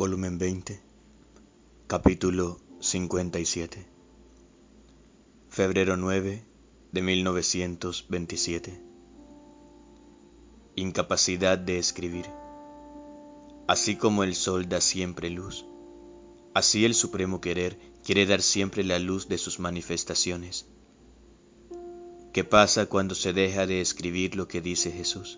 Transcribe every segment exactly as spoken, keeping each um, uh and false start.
volumen veinte, capítulo cincuenta y siete. Febrero nueve de mil novecientos veintisiete. Incapacidad de escribir. Así como el sol da siempre luz, así el supremo querer quiere dar siempre la luz de sus manifestaciones. ¿Qué pasa cuando se deja de escribir lo que dice Jesús?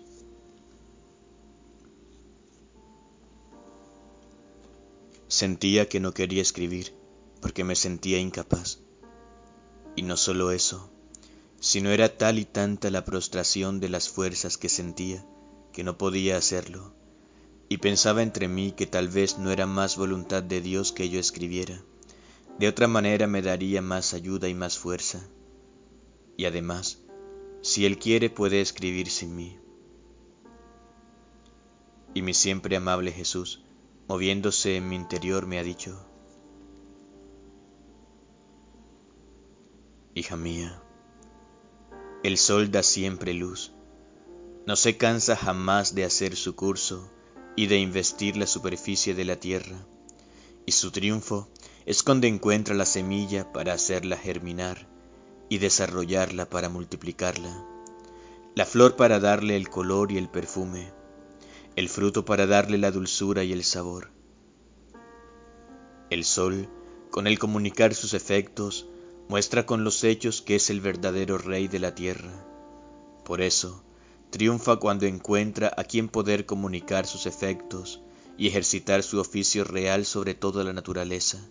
Sentía que no quería escribir porque me sentía incapaz. Y no solo eso, sino era tal y tanta la prostración de las fuerzas que sentía que no podía hacerlo, y pensaba entre mí que tal vez no era más voluntad de Dios que yo escribiera. De otra manera me daría más ayuda y más fuerza. Y además, si Él quiere puede escribir sin mí. Y mi siempre amable Jesús, moviéndose en mi interior, me ha dicho: hija mía, el sol da siempre luz, no se cansa jamás de hacer su curso y de investir la superficie de la tierra, y su triunfo es cuando encuentra la semilla para hacerla germinar y desarrollarla para multiplicarla, la flor para darle el color y el perfume, el fruto para darle la dulzura y el sabor. El sol, con el comunicar sus efectos, muestra con los hechos que es el verdadero rey de la tierra. Por eso, triunfa cuando encuentra a quien poder comunicar sus efectos y ejercitar su oficio real sobre toda la naturaleza.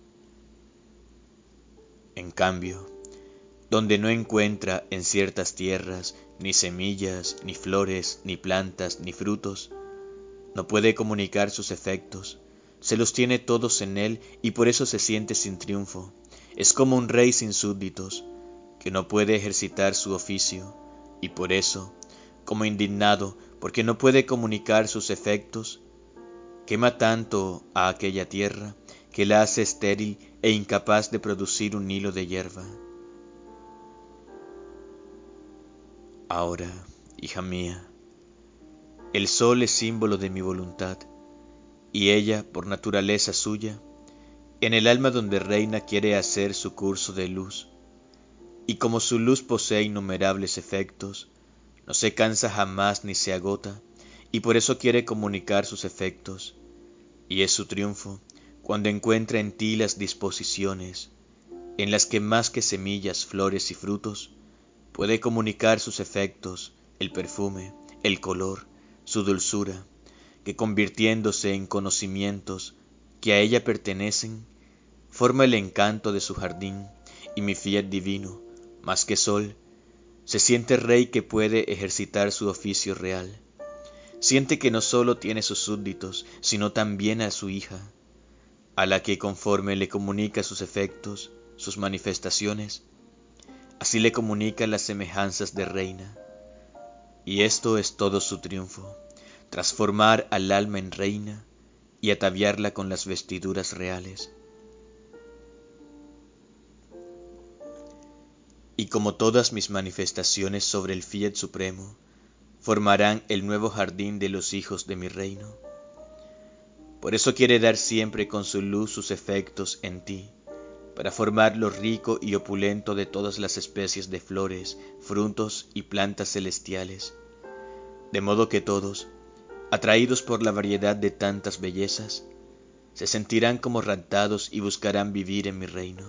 En cambio, donde no encuentra en ciertas tierras ni semillas, ni flores, ni plantas, ni frutos, no puede comunicar sus efectos, se los tiene todos en él y por eso se siente sin triunfo. Es como un rey sin súbditos, que no puede ejercitar su oficio, y por eso, como indignado porque no puede comunicar sus efectos, quema tanto a aquella tierra que la hace estéril e incapaz de producir un hilo de hierba. Ahora, hija mía, el sol es símbolo de mi voluntad, y ella, por naturaleza suya, en el alma donde reina quiere hacer su curso de luz, y como su luz posee innumerables efectos, no se cansa jamás ni se agota, y por eso quiere comunicar sus efectos, y es su triunfo cuando encuentra en ti las disposiciones, en las que más que semillas, flores y frutos, puede comunicar sus efectos, el perfume, el color, su dulzura, que convirtiéndose en conocimientos que a ella pertenecen, forma el encanto de su jardín, y mi fiat divino, más que sol, se siente rey que puede ejercitar su oficio real. Siente que no solo tiene sus súbditos, sino también a su hija, a la que conforme le comunica sus efectos, sus manifestaciones, así le comunica las semejanzas de reina. Y esto es todo su triunfo, transformar al alma en reina y ataviarla con las vestiduras reales. Y como todas mis manifestaciones sobre el Fiat Supremo, formarán el nuevo jardín de los hijos de mi reino. Por eso quiere dar siempre con su luz sus efectos en ti, para formar lo rico y opulento de todas las especies de flores, frutos y plantas celestiales, de modo que todos, atraídos por la variedad de tantas bellezas, se sentirán como raptados y buscarán vivir en mi reino.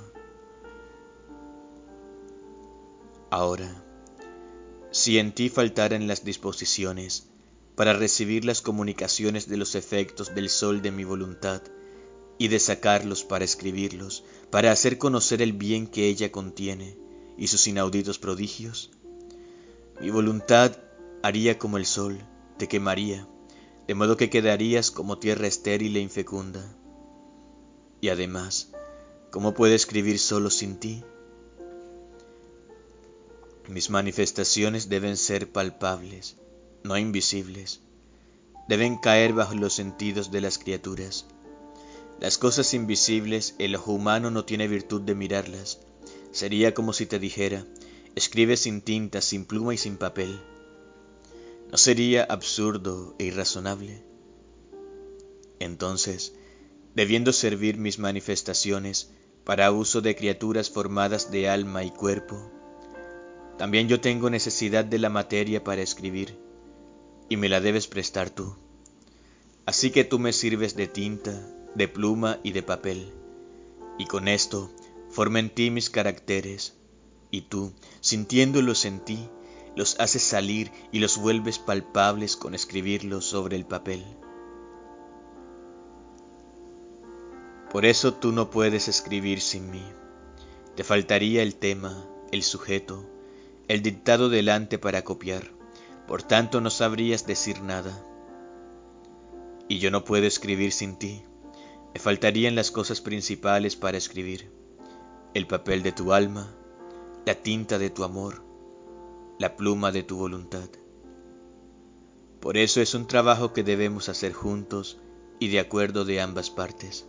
Ahora, si en ti faltaran las disposiciones para recibir las comunicaciones de los efectos del sol de mi voluntad, y de sacarlos para escribirlos, para hacer conocer el bien que ella contiene y sus inauditos prodigios, mi voluntad haría como el sol, te quemaría, de modo que quedarías como tierra estéril e infecunda. Y además, ¿cómo puedo escribir solo sin ti? Mis manifestaciones deben ser palpables, no invisibles. Deben caer bajo los sentidos de las criaturas. Las cosas invisibles, el ojo humano no tiene virtud de mirarlas. Sería como si te dijera: escribe sin tinta, sin pluma y sin papel. ¿No sería absurdo e irrazonable? Entonces, debiendo servir mis manifestaciones para uso de criaturas formadas de alma y cuerpo. También yo tengo necesidad de la materia para escribir, y me la debes prestar tú. Así que tú me sirves de tinta, de pluma y de papel, y con esto forma en ti mis caracteres, y tú, sintiéndolos en ti, los haces salir y los vuelves palpables con escribirlos sobre el papel. Por eso tú no puedes escribir sin mí. Te faltaría el tema, el sujeto, el dictado delante para copiar, por tanto no sabrías decir nada. Y yo no puedo escribir sin ti. Me faltarían las cosas principales para escribir: el papel de tu alma, la tinta de tu amor, la pluma de tu voluntad. Por eso es un trabajo que debemos hacer juntos y de acuerdo de ambas partes.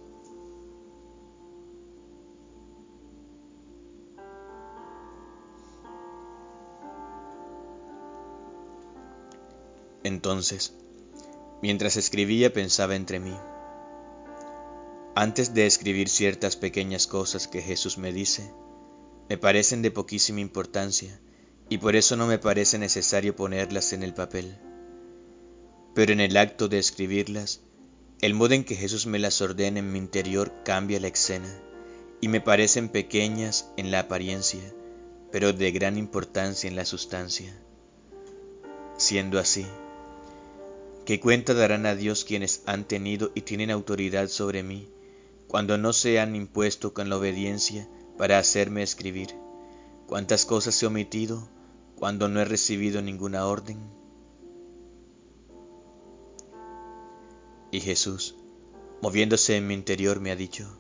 Entonces, mientras escribía pensaba entre mí: antes de escribir ciertas pequeñas cosas que Jesús me dice, me parecen de poquísima importancia y por eso no me parece necesario ponerlas en el papel. Pero en el acto de escribirlas, el modo en que Jesús me las ordena en mi interior cambia la escena y me parecen pequeñas en la apariencia, pero de gran importancia en la sustancia. Siendo así, ¿qué cuenta darán a Dios quienes han tenido y tienen autoridad sobre mí, cuando no se han impuesto con la obediencia para hacerme escribir? ¿Cuántas cosas he omitido cuando no he recibido ninguna orden? Y Jesús, moviéndose en mi interior, me ha dicho: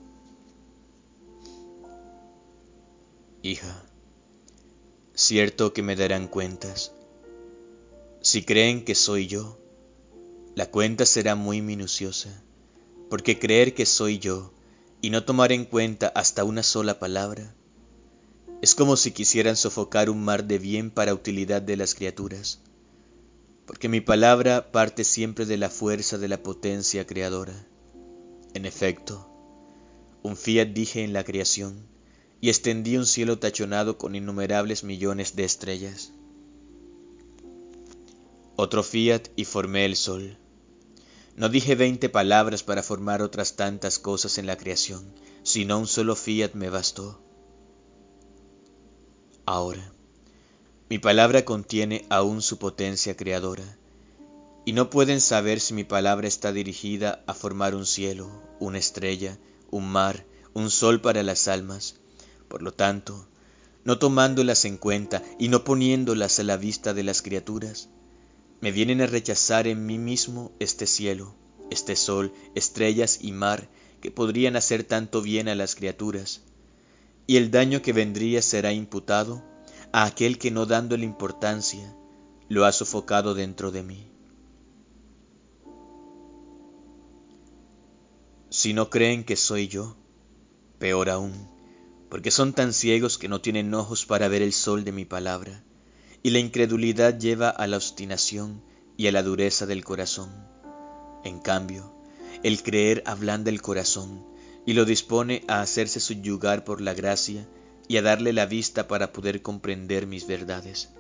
hija, cierto que me darán cuentas. Si creen que soy yo, la cuenta será muy minuciosa, porque creer que soy yo y no tomar en cuenta hasta una sola palabra es como si quisieran sofocar un mar de bien para utilidad de las criaturas, porque mi palabra parte siempre de la fuerza de la potencia creadora. En efecto, un fiat dije en la creación y extendí un cielo tachonado con innumerables millones de estrellas. Otro fiat y formé el sol. No dije veinte palabras para formar otras tantas cosas en la creación, sino un solo fiat me bastó. Ahora, mi palabra contiene aún su potencia creadora, y no pueden saber si mi palabra está dirigida a formar un cielo, una estrella, un mar, un sol para las almas. Por lo tanto, no tomándolas en cuenta y no poniéndolas a la vista de las criaturas, me vienen a rechazar en mí mismo este cielo, este sol, estrellas y mar que podrían hacer tanto bien a las criaturas, y el daño que vendría será imputado a aquel que, no dándole importancia, lo ha sofocado dentro de mí. Si no creen que soy yo, peor aún, porque son tan ciegos que no tienen ojos para ver el sol de mi palabra, y la incredulidad lleva a la obstinación y a la dureza del corazón. En cambio, el creer ablanda el corazón y lo dispone a hacerse subyugar por la gracia y a darle la vista para poder comprender mis verdades.